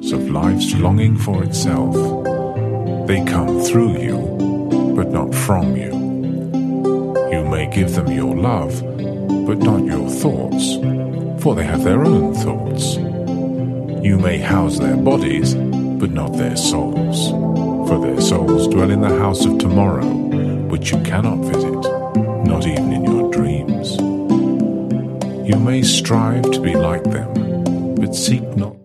signs of life's longing for itself. They come through you, but not from you. You may give them your love, but not your thoughts, for they have their own thoughts. You may house their bodies, but not their souls, for their souls dwell in the house of tomorrow, which you cannot visit, not even in your dreams. You may strive to be like them, but seek not